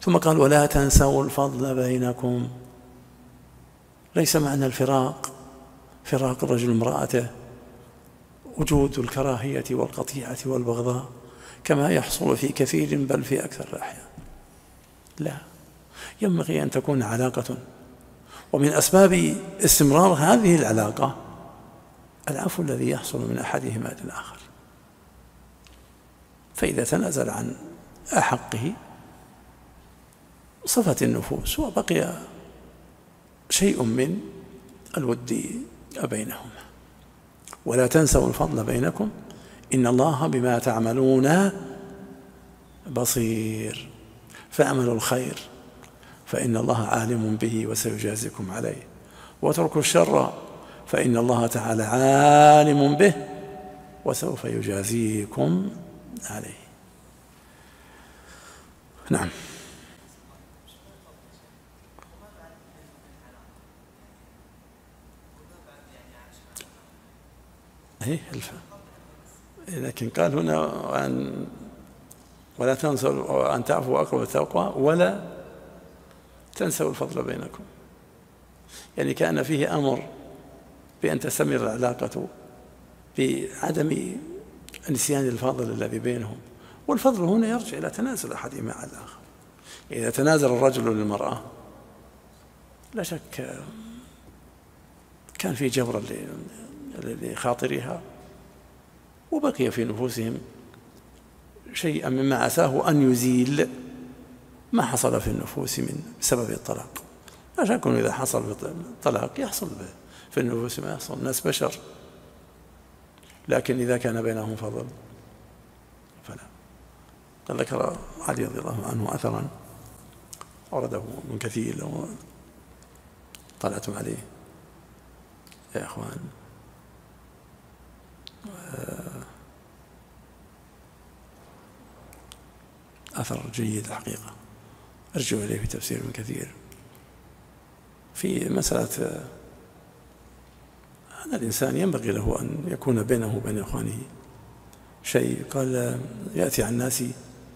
ثم قال ولا تنسوا الفضل بينكم. ليس معنى الفراق فراق الرجل وامرأته وجود الكراهية والقطيعة والبغضاء كما يحصل في كثير بل في أكثر الأحيان، لا، ينبغي أن تكون علاقة، ومن أسباب استمرار هذه العلاقة العفو الذي يحصل من أحدهما للآخر. فإذا تنازل عن أحقه صفت النفوس وبقي شيء من الود بينهما. ولا تنسوا الفضل بينكم إن الله بما تعملون بصير. فاعملوا الخير فإن الله عالم به وسيجازيكم عليه، واتركوا الشر فإن الله تعالى عالم به وسوف يجازيكم عليه. نعم. لكن قال هنا ولا تنسوا أن تعفوا أقرب التقوى ولا تنسوا الفضل بينكم، يعني كان فيه أمر بأن تستمر العلاقة بعدم نسيان الفضل الذي بينهم. والفضل هنا يرجع إلى تنازل أحدهما على الآخر. إذا تنازل الرجل للمرأة لا شك كان في جبر لخاطرها وبقي في نفوسهم شيئا مما عساه أن يزيل ما حصل في النفوس من بسبب الطلاق. لا شك إذا حصل الطلاق يحصل في النفوس ما يحصل، الناس بشر، لكن إذا كان بينهم فضل فلا. قد ذكر علي رضي الله عنه أثرا ورده من كثير، لو طلعتم عليه يا إخوان أثر جيد حقيقة، أرجو إليه في تفسير ابن كثير في مسألة أن الإنسان ينبغي له أن يكون بينه وبين إخوانه شيء. قال يأتي على الناس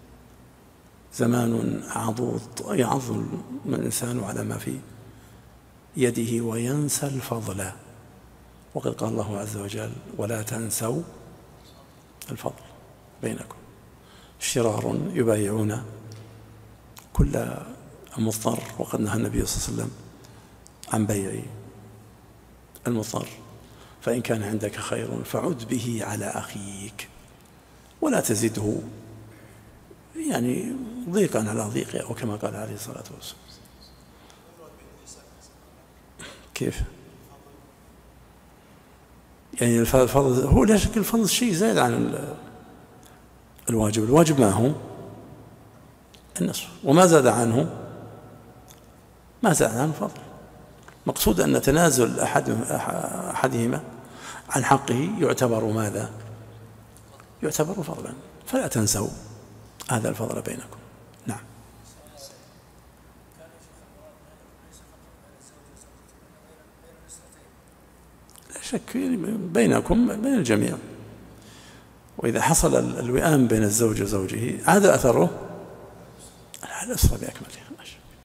زمان عضوض يعض الإنسان على ما في يده وينسى الفضل، وقد قال الله عز وجل ولا تنسوا الفضل بينكم. شرار يبايعون كل مضطر، وقد نهى النبي صلى الله عليه وسلم عن بيع المضطر، فإن كان عندك خير فعد به على أخيك ولا تزده يعني ضيقا على ضيقه، أو كما قال عليه الصلاة والسلام. كيف؟ يعني الفضل هو لا شك الفضل شيء زائد عن الواجب. الواجب ما هو النصف، وما زاد عنه ما زاد عنه فضل. مقصود أن تنازل أحدهما عن حقه يعتبر ماذا؟ يعتبر فضلا، فلا تنسوا هذا الفضل بينكم. نعم. لا شك بينكم بين الجميع، وإذا حصل الوئام بين الزوج وزوجه عاد أثره على الأسرة بأكملها.